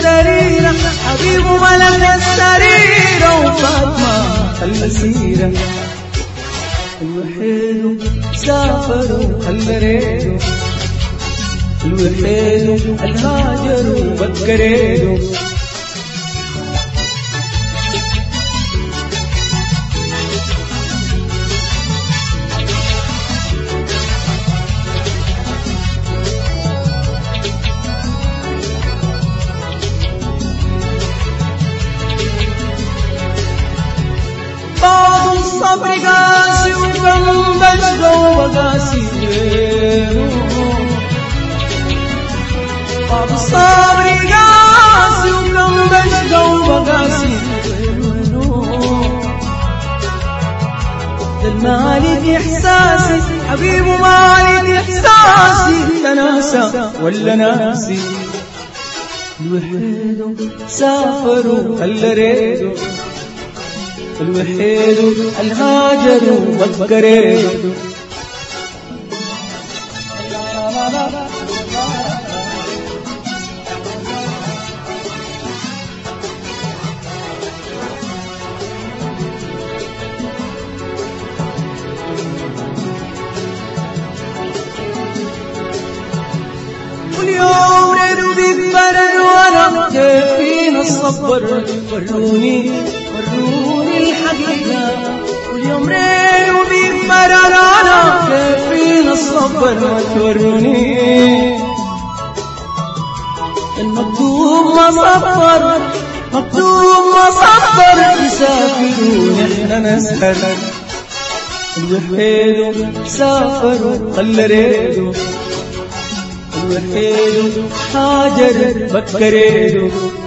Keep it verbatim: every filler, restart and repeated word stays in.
السريرة، حبيبه ملك السريرة، وفاطمة الأسيرة. الوحيد سافر وخلى ريده، الوحيد الهاجر وبكى ريده. بعض الصبر قاسي وكم بشقى وبقاسي غيره، بعض الصبر قاسي وكم بشقى وبقاسي غيره. المالك إحساسي حبيبه مالك إحساسي، تناسى ولا ناسي. الوحيد سافر وخلى ريده، الوحيد الهاجر وبكى ريده. واليوم ريدو بيكبرن وانا كيف فينا الصبر. وروني وروني الحقيقة، واليوم ريدو بيكبرن وانا كيف فينا الصبر. توروني المكتوب ما صبر، مكتوب ما صبر، يسافرون احنا نسهر. الوحيد سافر وخلى ريده، الوحيد هاجر بكى ريده.